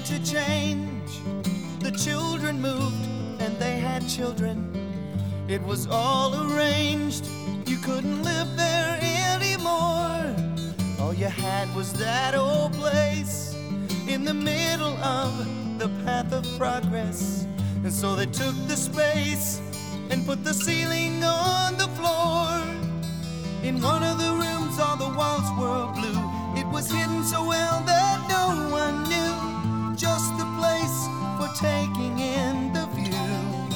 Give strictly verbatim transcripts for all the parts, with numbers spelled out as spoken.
to change. The children moved and they had children. It was all arranged. You couldn't live there anymore. All you had was that old place in the middle of the path of progress. And so they took the space and put the ceiling on the floor. In one of the rooms all the walls were blue. It was hidden so well that no one knew. Just the place for taking in the view.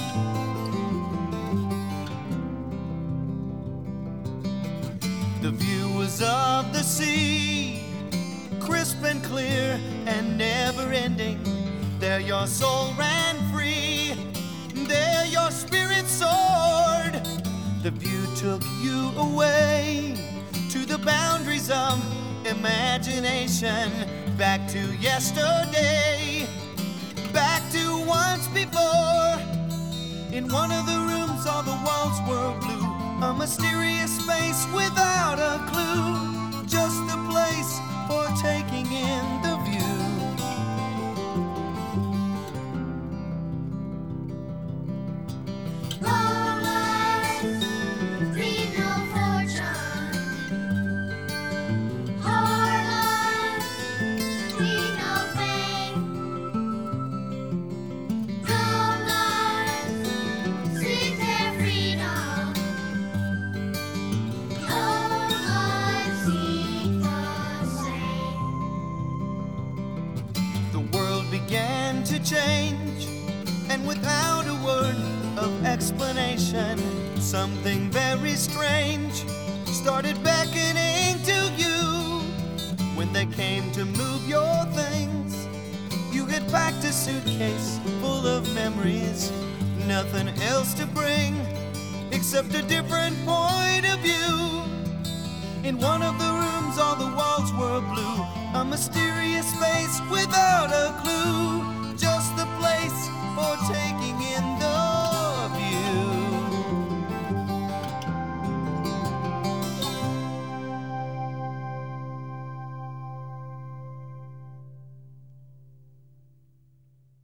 The view was of the sea, crisp and clear and never ending. There your soul ran free, there your spirit soared. The view took you away to the boundaries of imagination. Back to yesterday, back to once before. In one of the rooms all the walls were blue. A mysterious space without a clue. Just a place for taking in the view. Began to change, and without a word of explanation, something very strange started beckoning to you. When they came to move your things, you had packed a suitcase full of memories, nothing else to bring except a different point of view. In one of the rooms all the walls were blue. A mysterious space without a clue.